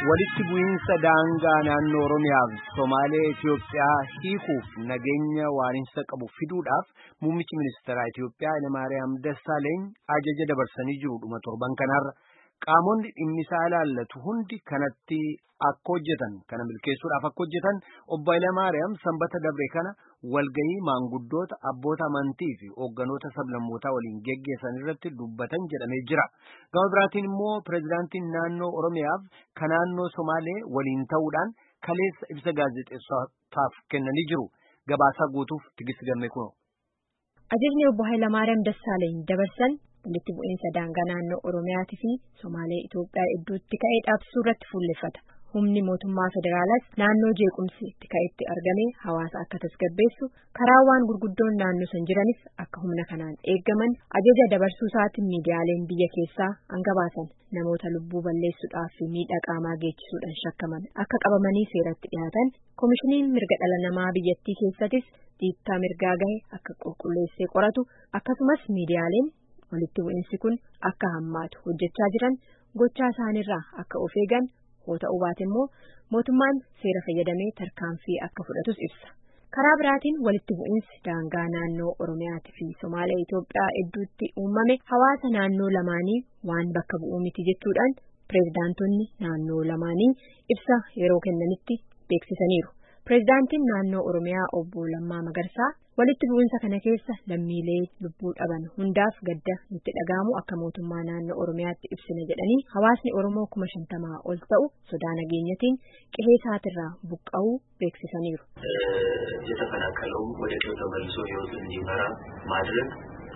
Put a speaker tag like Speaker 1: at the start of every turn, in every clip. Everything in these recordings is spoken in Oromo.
Speaker 1: walitti bu'iinsa daangaa naannoo Oromiyaa fi Somaalee Itoophiyaa hiikuuf nageenya waarinsa qabu fiduudhaaf muummichi ministeeraa Itoophiyaa Hayilemaariyaam Dassaaleeny ajaja dabarsanii jiru dhuma torban kanarra. Qaamonni dhimmi isaa ilaallatu hundi kanatti akka hojjetan kana milkeessuudhaaf akka hojjetan obbo Hayilemaariyaam sanbata dabre kana walgahii maanguddoota abboota amantii fi hoogganoota sablammootaa waliin geggeessan irratti dubbatan jedhamee jira. Gama biraatiin immoo pireezidaantiin naannoo Oromiyaaf kan naannoo Somaalee waliin ta'uudhaan kaleessa ibsa gaazexeessotaaf kennanii jiru. Gabaasaa guutuuf Tigist Gammee kuno.
Speaker 2: Ajajni obbo Hayilemaariyaam Dassaaleeny dabarsan walitti bu'iinsa daangaa naannoo Oromiyaatii fi Somaalee Itoophiyaa iddooti ka'ee dhaabsisuu irratti fuulleffata. Humni mootummaa federaalaas naannoo jeequmsi itti ka'etti argame hawaasa akka tasgabbeessu karaawwan gurguddoon naannoo san jiranis akka humna kanaan eeggaman ajaja dabarsuu isaatiin miidiyaaleen biyya keessaa hangabaasan namoota lubbuu balleessuudhaaf fi miidhaa qaamaa geechisuudhaan shakkaman akka qabamanii seeratti dhiyaatan koomishiniin mirga dhala namaa biyyattii keessattis dhiittaa mirgaa gahe akka qulqulleessee qoratu akkasumas miidiyaaleen walitti bu'iinsi kun akka hammaatu hojjechaa jiran gochaa isaaniirraa akka of eegan yoo ta'uu baate immoo mootummaan seera fayyadamee tarkaanfii akka fudhatus ibsa. Karaa biraatiin walitti bu'iinsi daangaa naannoo Oromiyaatii fi Somaalee Itoophiyaa iddooti uumame hawaasa naannoo lamaanii waan bakka bu'uu miti jechuudhaan pireezidaantonni naannoo lamaanii ibsa yeroo kennanitti beeksisaniiru. Pireezidaantiin naannoo Oromiyaa obbo Lammaa Magarsaa walitti bu'iinsa kana keessa lammiilee lubbuu dhaban hundaaf gadda nutti dhagaamu akka mootummaa naannoo Oromiyaatti ibsina jedhanii hawaasni Oromoo 50,000 ol ta'u sodaa nageenyatiin qe'ee isaatirraa buqqa'uu beeksisaniiru.
Speaker 3: የተፈናቀለው ወደ ቀዬው ተመልሶ ሕይወቱን እንዲመራ ማድረግ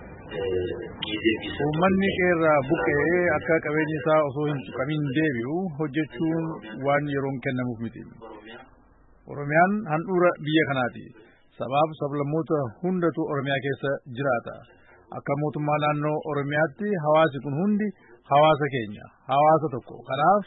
Speaker 4: Uummanni qeerraa buqqa'ee akka qabeenyi isaa osoo hin tuqamin deebi'u hojjechuun waan yeroon kennamuuf miti. Oromiyaan handhuura biyya kanaati. Sabaaf sablammoota hundatu Oromiyaa keessa jiraata. Akka mootummaa naannoo Oromiyaatti hawaasi kun hundi hawaasa keenya, hawaasa tokko. Kanaaf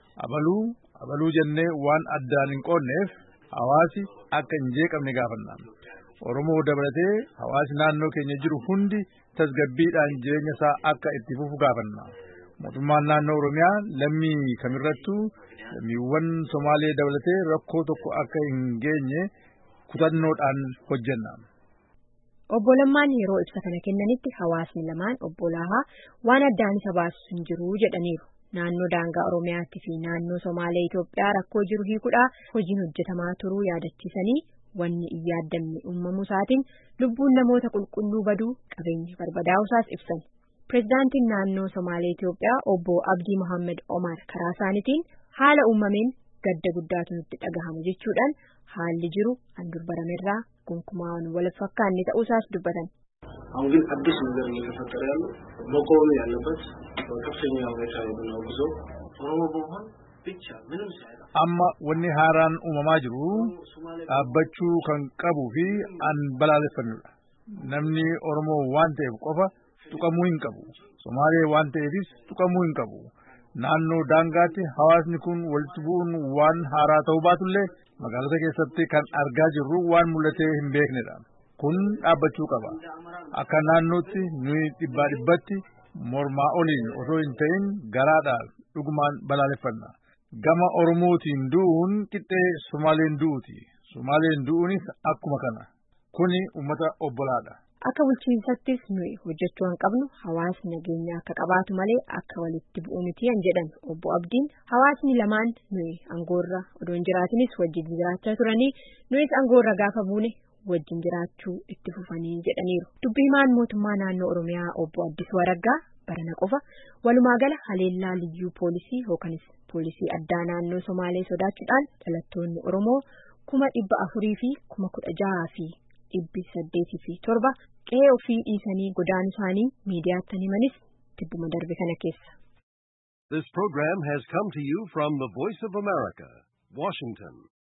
Speaker 4: abaluu jennee waan addaan hin qoonneef hawaasi akka hin jeeqamne gaafanna. Oromoo dabalatee hawaasi naannoo keenya jiru hundi tasgabbiidhaan jireenya isaa akka itti fufu gaafanna. Mootummaan naannoo Oromiyaa lammii kamirrattuu lammiiwwan Somaalee dabalatee rakkoo tokko akka hin geenye kutannoodhaan hojjenna.
Speaker 2: Obbo Lammaan yeroo ibsa kana kennanitti hawaasni lamaan obbolahaa waan addaan isa baasu hin jiru jedhaniiru. Naannoo daangaa Oromiyaatii fi naannoo Somaalee Itoophiyaa rakkoo jiru hiikuudhaa hojiin hojjetamaa turuu yaadachiisanii wanni hin yaaddamne uumamuu isaatiin lubbuun namoota qulqulluu baduu qabeenyi barbadaa'uu isaas ibsan. Pireezidaantiin naannoo Somaalee Itoophiyaa obbo Abdii Mohammed Omar karaa isaaniitiin haala uumameen gadda guddaatu nutti dhagahama jechuudhaan haalli jiru handur baramerraa gonkumaan wal fakkaanne ta'uu isaas dubbatan.
Speaker 3: አሁን ግን አዲስ ነገር እየተፈጠረ ያለው መቆም ያለበት ከፍተኛ ሁኔታ ነው ጉዞ ኦሮሞ በመሆን ብቻ ምንም ሳይራ
Speaker 4: amma wanni haaraan uumamaa jiru dhaabbachuu kan qabuu fi an balaaleffannudha. Namni Oromoo waan ta'eef qofa tuqamuu hin qabu. Somaalee waan ta'eefis tuqamuu hin qabu. Naannoo daangaatti hawaasni kun walitti bu'uun waan haaraa ta'uu baatullee magaalota keessatti kan argaa jirru waan mul'atee hin beeknedha. Kun dhaabbachuu qaba. Akka naannootti nuyi dhibbatti mormaa oliin osoo hin ta'in garaadhaan dhugumaan balaaleffanna. Gama Oromootiin du'uun qixxee Somaaleen du'uuti. Somaaleen du'uunis akkuma kana. Kuni uummata obbolaadha.
Speaker 2: Akka bulchiinsattis nuyi hojjechuu hin qabnu hawaasni nageenya akka qabaatu malee akka walitti bu'u miti jedhan obbo Abdiin hawaasni lamaan nuyi aangoorra odoon jiraatinis wajjin jiraachaa turanii nuyis aangoorra gaafa buune wajjin jiraachuu itti fufanii jedhaniiru. Dubbiimaan mootummaa naannoo Oromiyaa obbo Addisuu Araggaa barana qofa walumaa gala haleellaa liyyuu poolisii yookanis poolisii addaa naannoo Somaalee sodaachuudhaan dhalattoonni Oromoo 400,000 fi 16,807 qe'ee ofii dhiisanii godaanuu isaanii miidiyaatti himanis tibbuma darbe kana keessa.
Speaker 5: This program has come to you from the Voice of America, Washington.